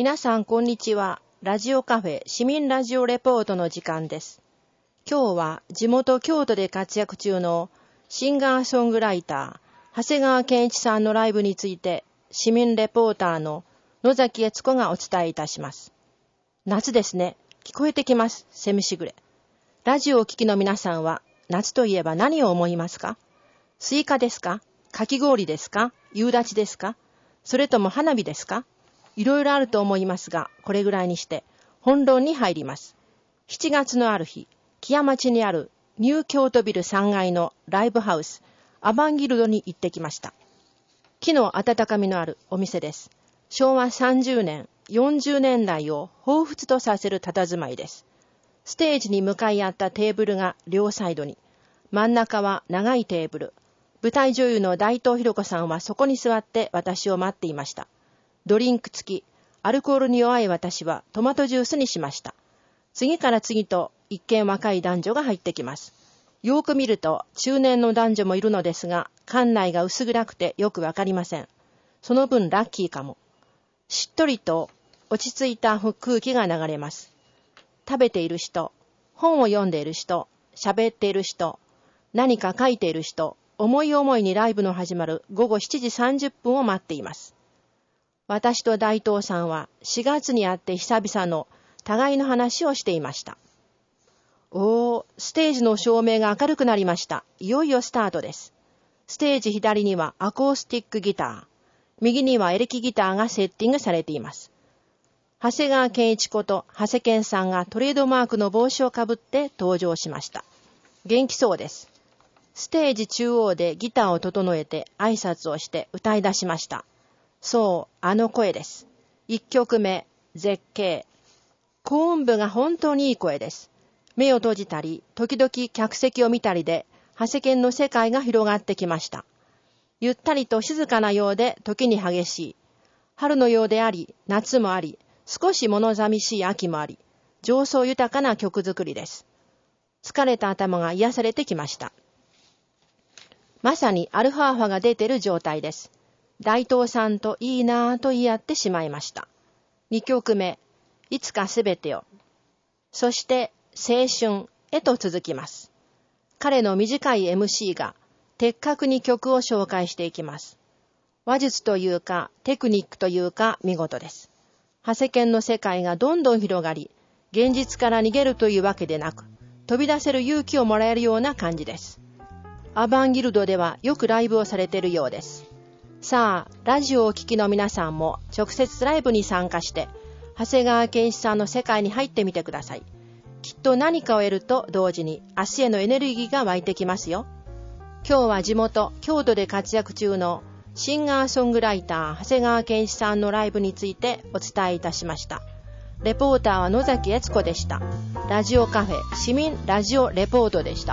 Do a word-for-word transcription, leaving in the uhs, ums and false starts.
皆さんこんにちは。ラジオカフェ市民ラジオレポートの時間です。今日は地元京都で活躍中のシンガーソングライター長谷川健一さんのライブについて市民レポーターの野崎悦子がお伝えいたします。夏ですね。聞こえてきます。セミしぐれ。ラジオをお聞きの皆さんは夏といえば何を思いますか？スイカですか？かき氷ですか？夕立ですか？それとも花火ですか？いろいろあると思いますが、これぐらいにして本論に入ります。しちがつのある日、木屋町にあるニュー京都ビルさんがいのライブハウス、アバンギルドに行ってきました。木の温かみのあるお店です。しょうわさんじゅうねん、よんじゅうねんだいを彷彿とさせる佇まいです。ステージに向かい合ったテーブルが両サイドに、真ん中は長いテーブル。舞台女優の大東博子さんはそこに座って私を待っていました。ドリンク付き、アルコールに弱い私はトマトジュースにしました。次から次と一見若い男女が入ってきます。よく見ると中年の男女もいるのですが、館内が薄暗くてよくわかりません。その分ラッキーかも。しっとりと落ち着いた空気が流れます。食べている人、本を読んでいる人、喋っている人、何か書いている人、思い思いにライブの始まるごごしちじさんじゅっぷんを待っています。私と大東さんはしがつに会って久々の互いの話をしていました。おー、ステージの照明が明るくなりました。いよいよスタートです。ステージ左にはアコースティックギター、右にはエレキギターがセッティングされています。長谷川健一こと長谷健さんがトレードマークの帽子をかぶって登場しました。元気そうです。ステージ中央でギターを整えて挨拶をして歌い出しました。そう、あの声です。一曲目、絶景。高音部が本当にいい声です。目を閉じたり、時々客席を見たりで、長谷健の世界が広がってきました。ゆったりと静かなようで、時に激しい。春のようであり、夏もあり、少し物寂しい秋もあり、情操豊かな曲作りです。疲れた頭が癒されてきました。まさにアルファ波が出ている状態です。大東さんといいなぁと言い合ってしまいました。にきょくめ、いつかすべてを。そして青春へと続きます。彼の短い エムシー が的確に曲を紹介していきます。話術というかテクニックというか見事です。長谷健の世界がどんどん広がり、現実から逃げるというわけでなく、飛び出せる勇気をもらえるような感じです。アバンギルドではよくライブをされているようです。さあ、ラジオをお聞きの皆さんも直接ライブに参加して、長谷川健一さんの世界に入ってみてください。きっと何かを得ると同時に明日へのエネルギーが湧いてきますよ。今日は地元、京都で活躍中のシンガーソングライター長谷川健一さんのライブについてお伝えいたしました。レポーターは野崎悦子でした。ラジオカフェ市民ラジオレポートでした。